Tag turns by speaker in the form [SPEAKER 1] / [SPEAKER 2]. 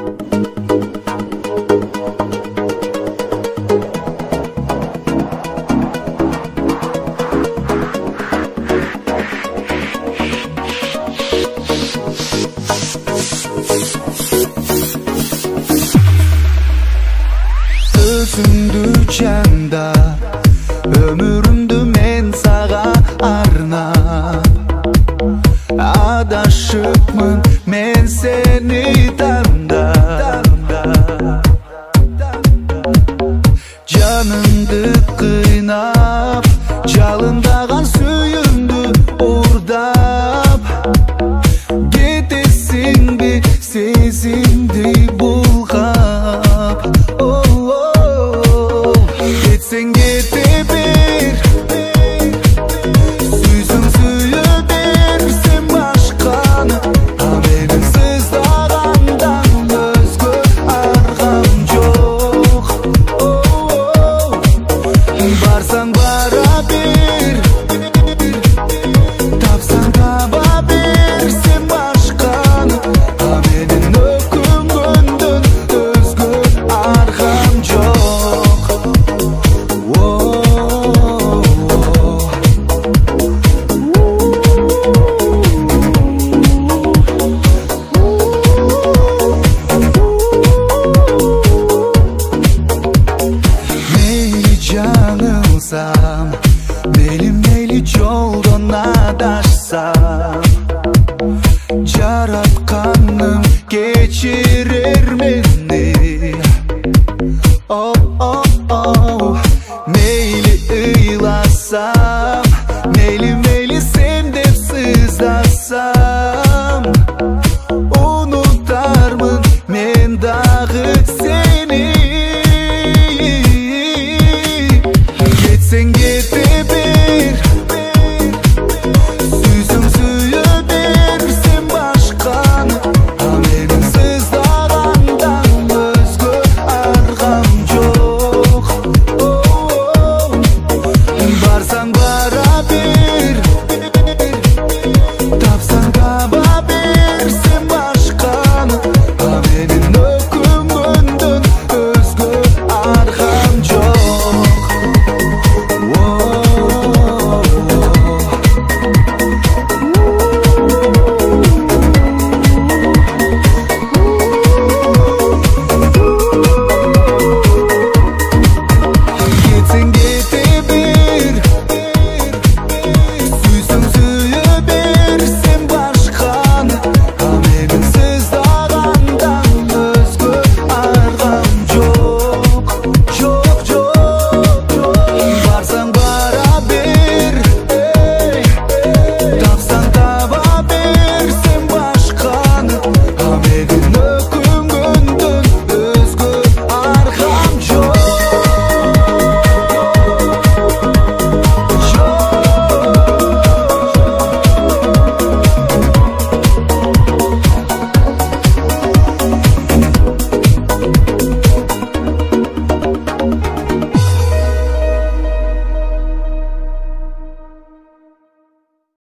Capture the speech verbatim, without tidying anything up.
[SPEAKER 1] Özümdü canda, ömürümdü men sağa arnap. Adaşıpmın men seni tandap. Canımdı kıynap, жалындаган сүйүмдү уурдап. Кетесиңби сезимди булгап. Кетсең кете бер, сүйсөң сүйө бер сен башканы. А менин сыздагандан өзгө аргам жок. Барсаң бара бер, тапсаң таба бер сен башканы. А менин өкүнгөндөн өзгө аргам жок. Мейли жаңылсам, мейли мейли жолдон адашсам, жаратканым кечирер мени.